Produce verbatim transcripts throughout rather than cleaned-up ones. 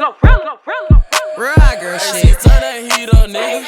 Real hot girl shit. Turn that heat up, nigga.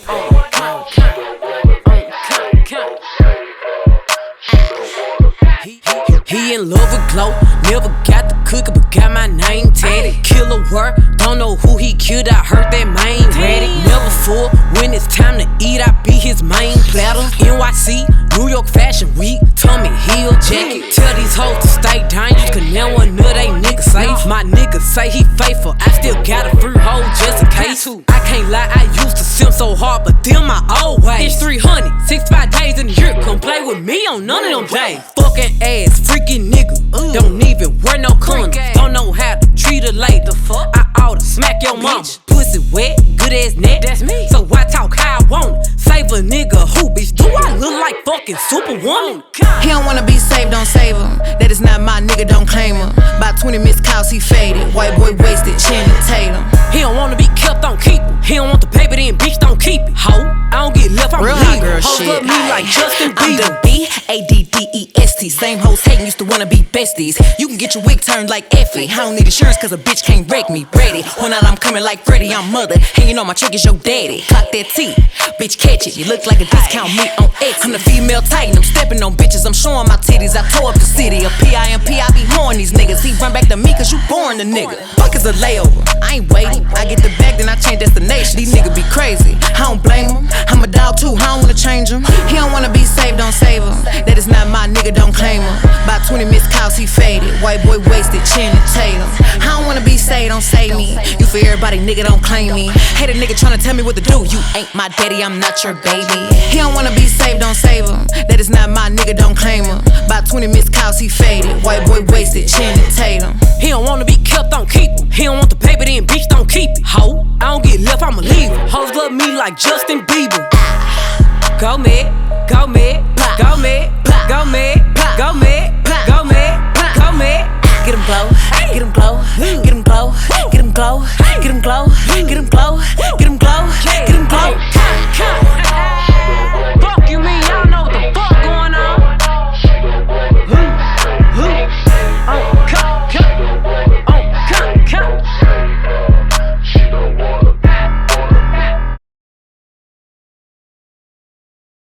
He, he, he in love with Glow, never got the cookie but got my name tatted. Killer word, don't know who he killed, I heard that main ready. Never full, when it's time to eat, I be his main platter. N Y C, New York Fashion Week, Tommy Hill jacket. Tell these hoes to stay dangerous, cause now one of they niggas safe. My niggas say he faithful, I still got a free hoe just in case. I can't lie, I used to simp so hard, but them my old ways. It's three hundred, sixty-five days in the year, come play with me on none of them days. Fucking ass, freaking nigga, ooh. Don't even wear no condoms. Don't know how to treat a lady. The fuck? I oughta smack your mama. Pussy wet, good ass neck. That's me. So I talk how I want it. Save a nigga who, bitch? Do I look like fucking Superwoman? He don't wanna be saved, don't save him. That is not my nigga, don't claim him. By twenty missed calls, he faded. White boy wasted, Channing Tatum. He don't wanna be kept, don't keep him. He don't want the paper, then bitch, don't keep it. Ho, I don't get left, I'm real hot girl hoes shit. love me like Justin I'm Bieber. the B A D D E S T. Same hoes hating, used to wanna be besties. You can get your wig turned like Effie. I don't need insurance cause a bitch can't wreck me. Brady, one out I'm coming like Freddy, I'm mother. Hanging on my trick is your daddy. Clock that T, bitch catch it. You look like a discount meat on X. I'm the female titan, I'm stepping on bitches. I'm showing my titties, I tore up the city. A P I M P, I be hoeing these niggas. He run back to me cause you born the nigga. Fuck is a layover, I ain't waiting. I get the bag, then I change destination. These niggas be crazy, I don't blame them. I'm a dog too, I don't wanna change him. He don't wanna be saved, don't save him. That is not my nigga, don't claim him. By twenty missed calls, he faded. White boy wasted, Channing Tatum. I don't wanna be saved, don't save me. You for everybody, nigga, don't claim me. Hate a nigga tryna tell me what to do. You ain't my daddy, I'm not your baby. He don't wanna be saved, don't save him. That is not my nigga, don't claim him. By twenty missed calls, he faded. White boy wasted, Channing Tatum. He don't wanna be kept, don't keep him. He don't want the paper, then bitch, don't keep it. Ho, I don't get left, I'ma leave him. Hoes love me like Justin Bieber. Go mad, go mad, go mad, go mad, go mad, go mad, go mad. Get him glow, get him glow, get him glow, get him glow, get him glow, get him glow, get him glow, get him